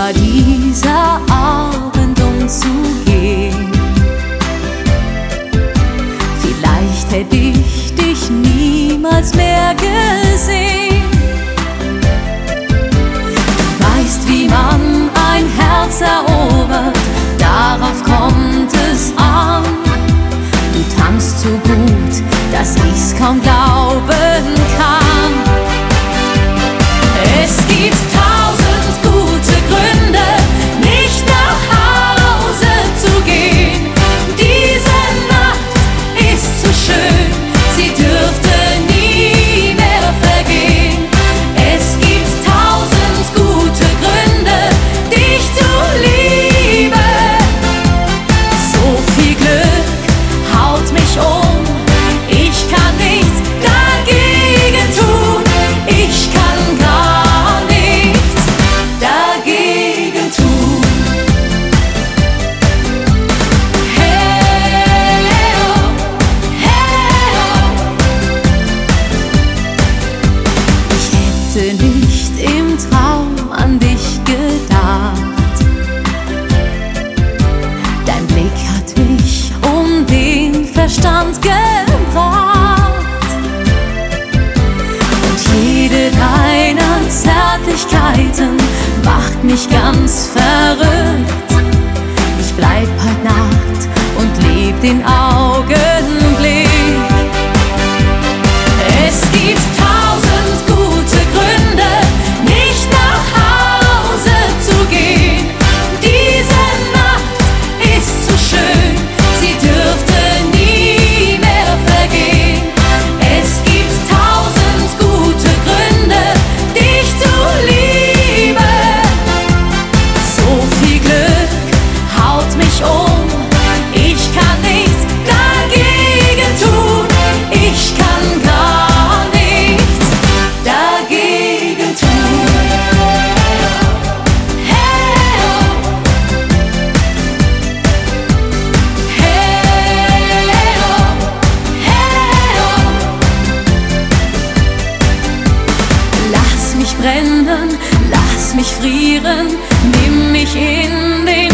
war dieser Abend umzugehen. Vielleicht hätte ich dich niemals mehr gesehen. Du weißt, wie man ein Herz erobert, darauf kommt es an. Du tanzt so gut, dass ich's kaum glauben kann. Es gibt 1000 gute Gründe, nicht nach Hause zu gehen. Diese Nacht ist zu schön, sie dürfte nie mehr vergehen. Es gibt 1000 gute Gründe, dich zu lieben. So viel Glück haut mich um, ich kann nichts dagegen tun. Ich kann gar nichts dagegen tun. Hey, oh, hey, oh. Ich hätte nicht im Traum an dich gedacht. Dein Blick hat mich um den Verstand gebracht. Jede deiner Zärtlichkeiten macht mich ganz verrückt. Ich bleib heut Nacht und leb den Augenblick. Es gibt 1000 gute Gründe, nicht nach Hause zu gehen. Diese Nacht ist zu schön, sie dürfte nie mehr vergehen. Es gibt 1000 gute Gründe, dich zu lieben. So viel Glück haut mich um, ich kann nichts dagegen tun. Ich kann gar nichts dagegen tun. Hey, oh. Hey, oh. Hey, oh. Lass mich brennen, lass mich frieren, nimm mich in den